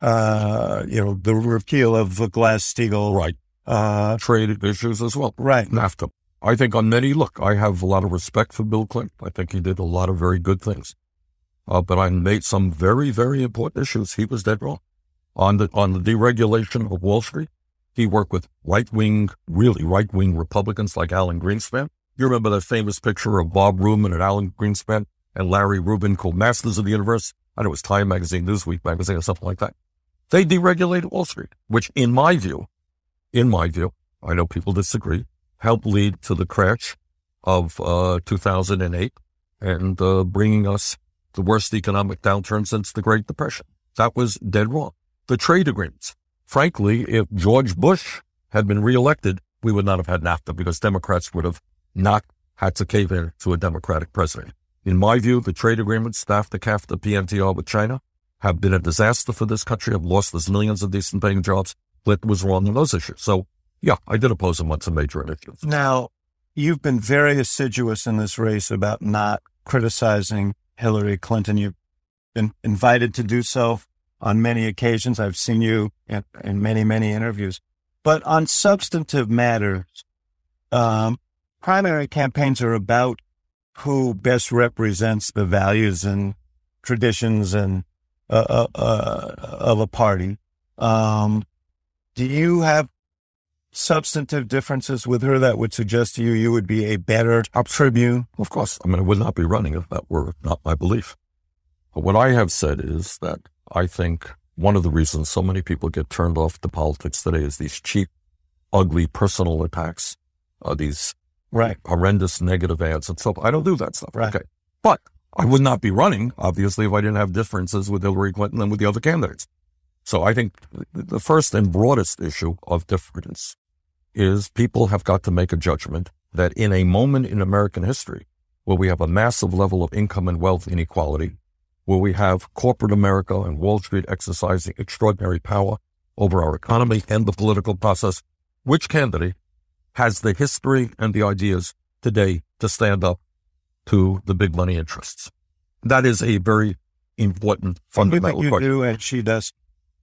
Speaker 3: uh, you know, the repeal of the Glass-Steagall.
Speaker 4: Right.
Speaker 3: Uh,
Speaker 4: Trade issues as well.
Speaker 3: right.
Speaker 4: NAFTA. I think on many, look, I have a lot of respect for Bill Clinton. I think he did a lot of very good things. Uh, but I made some very, very important issues. He was dead wrong. On the on the deregulation of Wall Street, he worked with right-wing, really right-wing Republicans like Alan Greenspan. You remember that famous picture of Bob Rubin and Alan Greenspan and Larry Rubin called Masters of the Universe? I know it was Time Magazine, Newsweek Magazine, or something like that. They deregulated Wall Street, which in my view, in my view, I know people disagree, helped lead to the crash of uh, two thousand eight and uh, bringing us the worst economic downturn since the Great Depression. That was dead wrong. The trade agreements. Frankly, if George Bush had been reelected, we would not have had NAFTA because Democrats would have not had to cave in to a Democratic president. In my view, the trade agreements, NAFTA, CAFTA, P N T R with China, have been a disaster for this country, have lost us millions of decent paying jobs. Clinton was wrong on those issues. So, yeah, I did oppose him on some major initiatives.
Speaker 3: Now, you've been very assiduous in this race about not criticizing Hillary Clinton. You've been invited to do so on many occasions. I've seen you in, in many, many interviews. But on substantive matters, um, primary campaigns are about who best represents the values and traditions and uh, uh, uh, of a party. Um, do you have substantive differences with her that would suggest to you you would be a better tribune?
Speaker 4: Of course. I mean, I would not be running if that were not my belief. But what I have said is that I think one of the reasons so many people get turned off to politics today is these cheap, ugly personal attacks, uh, these
Speaker 3: Right.
Speaker 4: horrendous negative ads and stuff. I don't do that stuff.
Speaker 3: Right.
Speaker 4: Okay. But I would not be running, obviously, if I didn't have differences with Hillary Clinton and with the other candidates. So I think the first and broadest issue of difference is people have got to make a judgment that in a moment in American history where we have a massive level of income and wealth inequality, where we have corporate America and Wall Street exercising extraordinary power over our economy and the political process, which candidate has the history and the ideas today to stand up to the big money interests? That is a very important
Speaker 3: You
Speaker 4: fundamental
Speaker 3: think you
Speaker 4: question.
Speaker 3: do, and she does.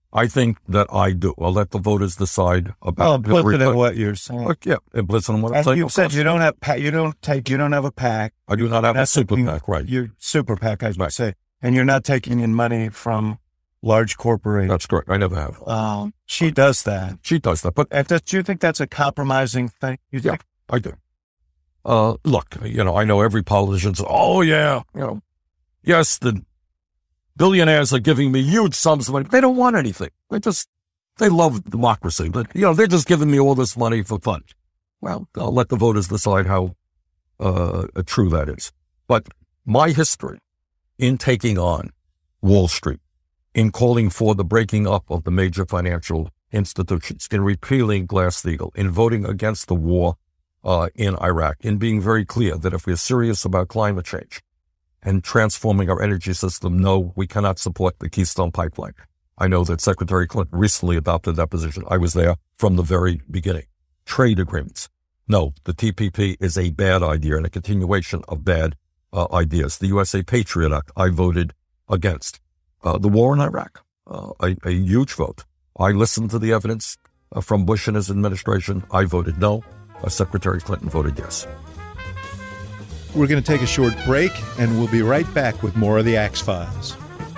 Speaker 4: I think that I do. I'll let the voters decide about.
Speaker 3: Oh, implicit in what you're saying.
Speaker 4: Look, yeah, implicit in what I'm
Speaker 3: As
Speaker 4: saying.
Speaker 3: you said, you don't have pa- you don't take you don't have a PAC.
Speaker 4: I do not have a
Speaker 3: That's
Speaker 4: super
Speaker 3: something-
Speaker 4: PAC, right?
Speaker 3: You're super PAC, I should
Speaker 4: Right.
Speaker 3: say, and you're not taking in money from large corporations.
Speaker 4: That's correct. I never have.
Speaker 3: Um, she does that.
Speaker 4: She does that, but
Speaker 3: And does, do you think that's a compromising thing? You
Speaker 4: Yeah.
Speaker 3: think?
Speaker 4: I do. Uh, look, you know, I know every politician says, oh, yeah, you know, yes, the billionaires are giving me huge sums of money. They don't want anything. They just, they love democracy. But, you know, they're just giving me all this money for fun. Well, I'll let the voters decide how uh, true that is. But my history in taking on Wall Street, in calling for the breaking up of the major financial institutions, in repealing Glass-Steagall, in voting against the war uh, in Iraq, in being very clear that if we're serious about climate change and transforming our energy system, no, we cannot support the Keystone Pipeline. I know that Secretary Clinton recently adopted that position. I was there from the very beginning. Trade agreements. No, the T P P is a bad idea and a continuation of bad uh, ideas. The U S A Patriot Act, I voted against. Uh, the war in Iraq, uh, a, a huge vote. I listened to the evidence uh, from Bush and his administration. I voted no. Uh, Secretary Clinton voted yes.
Speaker 2: We're going to take a short break, and we'll be right back with more of the Axe Files.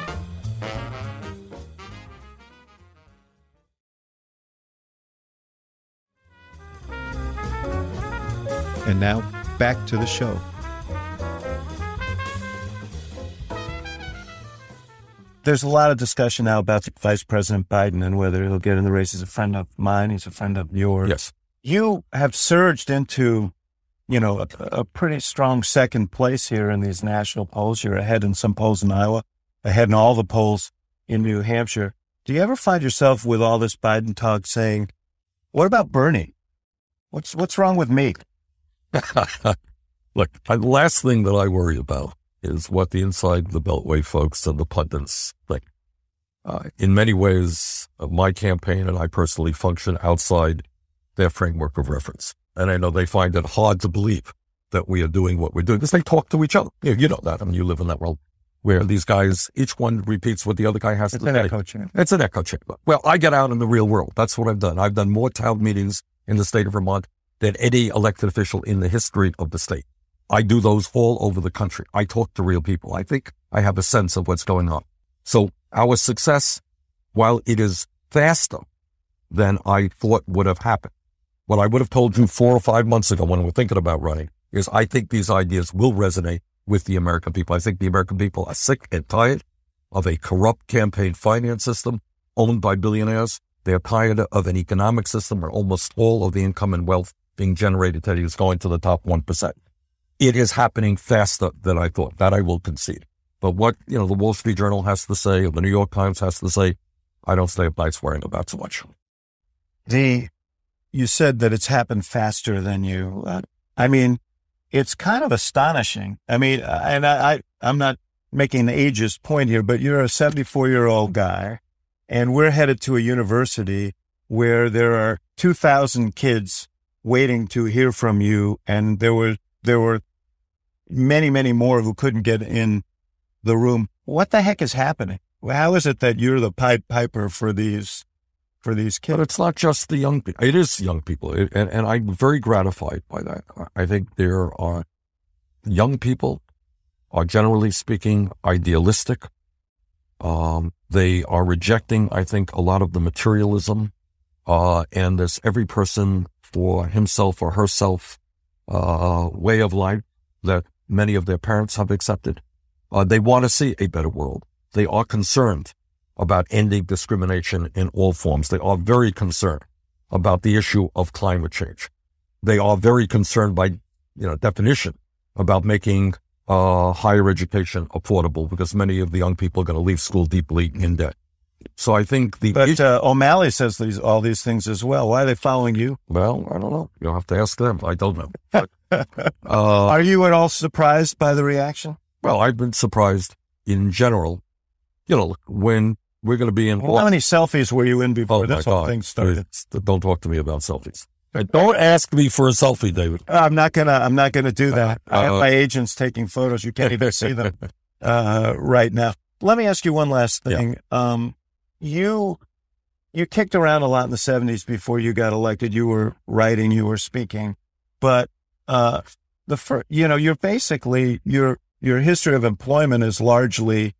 Speaker 2: And now, back to the show.
Speaker 3: There's a lot of discussion now about Vice President Biden and whether he'll get in the race. He's a friend of mine. He's a friend of yours.
Speaker 4: Yes.
Speaker 3: You have surged into, you know, a, a pretty strong second place here in these national polls. You're ahead in some polls in Iowa, ahead in all the polls in New Hampshire. Do you ever find yourself with all this Biden talk saying, what about Bernie? What's what's wrong with me?
Speaker 4: Look, the last thing that I worry about is what the inside the Beltway folks and the pundits think. Uh, in many ways, uh, my campaign and I personally function outside their framework of reference. And I know they find it hard to believe that we are doing what we're doing because they talk to each other. You, you know that. I mean, you live in that world where these guys, each one repeats what the other guy has
Speaker 3: It's
Speaker 4: to
Speaker 3: an
Speaker 4: say.
Speaker 3: echo chamber.
Speaker 4: It's an echo chamber. Well, I get out in the real world. That's what I've done. I've done more town meetings in the state of Vermont than any elected official in the history of the state. I do those all over the country. I talk to real people. I think I have a sense of what's going on. So our success, while it is faster than I thought would have happened, what I would have told you four or five months ago when we were thinking about running is I think these ideas will resonate with the American people. I think the American people are sick and tired of a corrupt campaign finance system owned by billionaires. They're tired of an economic system where almost all of the income and wealth being generated today is going to the top one percent. It is happening faster than I thought. That I will concede. But what, you know, the Wall Street Journal has to say, or the New York Times has to say, I don't stay up nights worrying about so much.
Speaker 3: The, you said that it's happened faster than you. Uh, I mean, it's kind of astonishing. I mean, uh, and I, I, I'm not making an ageist point here, but you're a seventy-four-year-old guy, and we're headed to a university where there are two thousand kids waiting to hear from you, and there were there were many, many more who couldn't get in the room. What the heck is happening? How is it that you're the Pied Piper for these for these kids?
Speaker 4: But it's not just the young people. It is young people, it, and, and I'm very gratified by that. I think there are young people are generally speaking idealistic. Um, they are rejecting, I think, a lot of the materialism, uh, and there's every person for himself or herself uh, way of life that many of their parents have accepted. Uh, they want to see a better world. They are concerned about ending discrimination in all forms. They are very concerned about the issue of climate change. They are very concerned by, you know, definition about making uh, higher education affordable because many of the young people are going to leave school deeply in debt. So I think the...
Speaker 3: But uh, O'Malley says these all these things as well. Why are they following you?
Speaker 4: Well, I don't know. You'll have to ask them. I don't know. But, uh,
Speaker 3: are you at all surprised by the reaction?
Speaker 4: Well, I've been surprised in general. You know, when we're going to be in...
Speaker 3: Well, how many selfies were you in before
Speaker 4: oh
Speaker 3: this
Speaker 4: my
Speaker 3: whole
Speaker 4: God.
Speaker 3: thing started?
Speaker 4: It's, don't talk to me about selfies. Don't ask me for a selfie, David.
Speaker 3: I'm not gonna. I'm not gonna do that.
Speaker 4: Uh,
Speaker 3: I have my agents taking photos. You can't even see them uh, right now. Let me ask you one last thing. Yeah. Um, you you kicked around a lot in the seventies before you got elected. You were writing, you were speaking, but uh, the fir- you know, you're basically your your history of employment is largely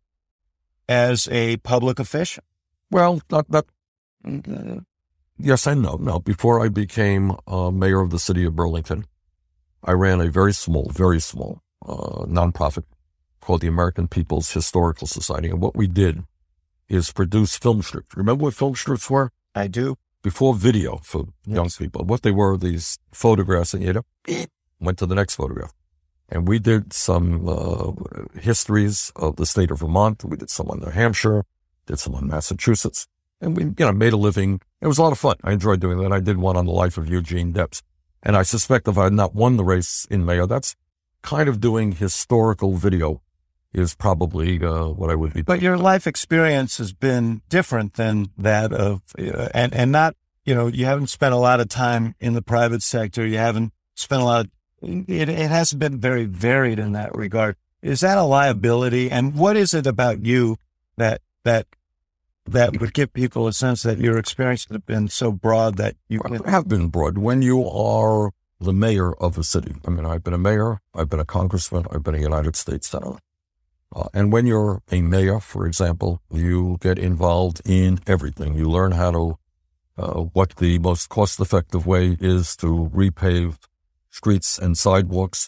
Speaker 3: as a public official.
Speaker 4: Well, not that. Uh, yes and no. No, before I became uh, mayor of the city of Burlington, I ran a very small, very small uh, nonprofit called the American People's Historical Society. And what we did is produce film strips. Remember what film strips were?
Speaker 3: I do.
Speaker 4: Before video for
Speaker 3: Yes.
Speaker 4: young people. What they were, these photographs, and you know, went to the next photograph. And we did some uh, histories of the state of Vermont. We did some on New Hampshire, did some on Massachusetts. And we, you know, made a living. It was a lot of fun. I enjoyed doing that. I did one on the life of Eugene Debs. And I suspect if I had not won the race in mayor, that's kind of doing historical video is probably uh, what I would be doing.
Speaker 3: But your life experience has been different than that of, uh, and, and not, you know, you haven't spent a lot of time in the private sector. You haven't spent a lot of, it, it hasn't been very varied in that regard. Is that a liability? And what is it about you that, that, that would give people a sense that your experience has been so broad that you
Speaker 4: Well, have been broad. When you are the mayor of a city, I mean, I've been a mayor, I've been a congressman, I've been a United States senator. Uh, and when you're a mayor, for example, you get involved in everything. You learn how to, uh, what the most cost-effective way is to repave streets and sidewalks.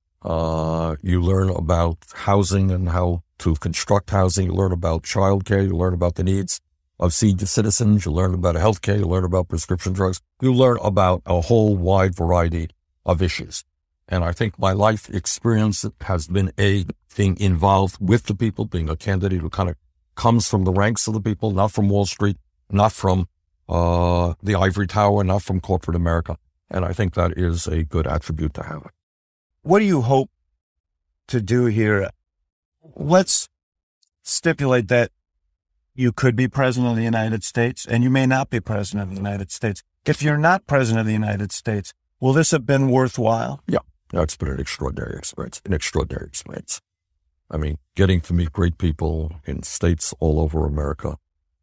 Speaker 4: Uh, you learn about housing and how to construct housing. You learn about childcare. You learn about the needs of senior citizens. You learn about healthcare. You learn about prescription drugs. You learn about a whole wide variety of issues. And I think my life experience has been a being involved with the people, being a candidate who kind of comes from the ranks of the people, not from Wall Street, not from uh, the ivory tower, not from corporate America. And I think that is a good attribute to have.
Speaker 3: What do you hope to do here? Let's stipulate that you could be president of the United States and you may not be president of the United States. If you're not president of the United States, will this have been worthwhile?
Speaker 4: Yeah, that's been an extraordinary experience, an extraordinary experience. I mean, getting to meet great people in states all over America,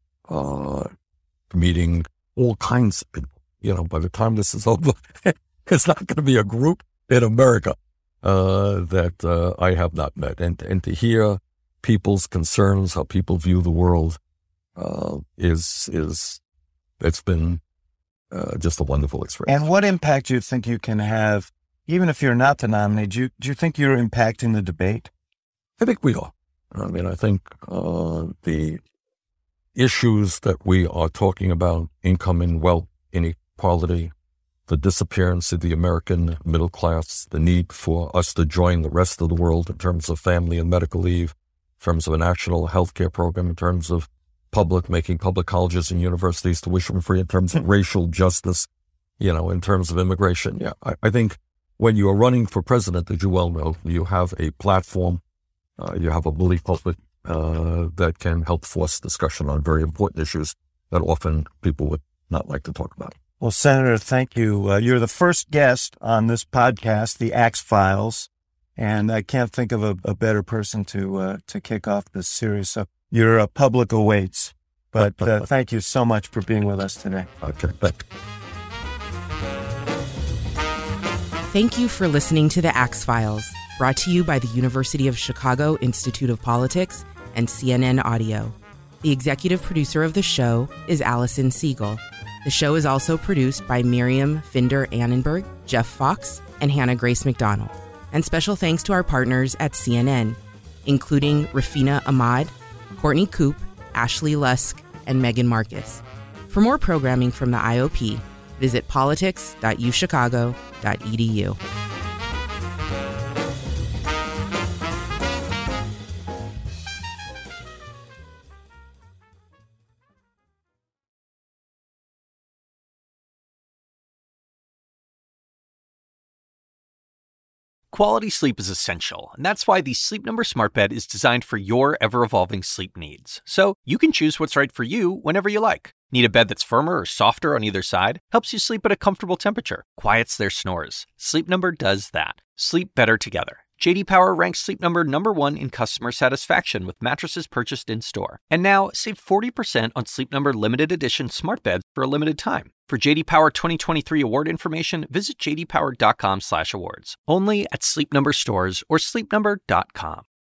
Speaker 4: uh, meeting all kinds of people. You know, by the time this is over, it's not going to be a group in America uh, that uh, I have not met. And and to hear people's concerns, how people view the world, uh, is, is it's been uh, just a wonderful experience.
Speaker 3: And what impact do you think you can have, even if you're not the nominee? Do you, do you think you're impacting the debate?
Speaker 4: I think we are. I mean, I think uh, the issues that we are talking about, income and wealth inequality, the disappearance of the American middle class, the need for us to join the rest of the world in terms of family and medical leave, in terms of a national health care program, in terms of public, making public colleges and universities tuition free, in terms of racial justice, you know, in terms of immigration. Yeah, I, I think when you are running for president, as you well know, you have a platform, uh, you have a bully pulpit uh, that can help force discussion on very important issues that often people would not like to talk about.
Speaker 3: Well, Senator, thank you. Uh, you're the first guest on this podcast, The Axe Files, and I can't think of a, a better person to uh, to kick off this series. So your uh, public awaits. But uh, thank you so much for being with us today.
Speaker 4: Okay, thank you.
Speaker 1: Thank you for listening to The Axe Files, brought to you by the University of Chicago Institute of Politics and C N N Audio. The executive producer of the show is Allison Siegel. The show is also produced by Miriam Finder Annenberg, Jeff Fox, and Hannah Grace McDonald. And special thanks to our partners at C N N, including Rafina Ahmad, Courtney Koop, Ashley Lusk, and Megan Marcus. For more programming from the I O P, visit politics dot u chicago dot e d u.
Speaker 5: Quality sleep is essential, and that's why the Sleep Number Smart Bed is designed for your ever-evolving sleep needs. So you can choose what's right for you whenever you like. Need a bed that's firmer or softer on either side? Helps you sleep at a comfortable temperature. Quiets their snores. Sleep Number does that. Sleep better together. J D Power ranks Sleep Number number one in customer satisfaction with mattresses purchased in-store. And now, save forty percent on Sleep Number limited edition smart beds for a limited time. For J D Power twenty twenty-three award information, visit j d power dot com slash awards. Only at Sleep Number stores or sleep number dot com.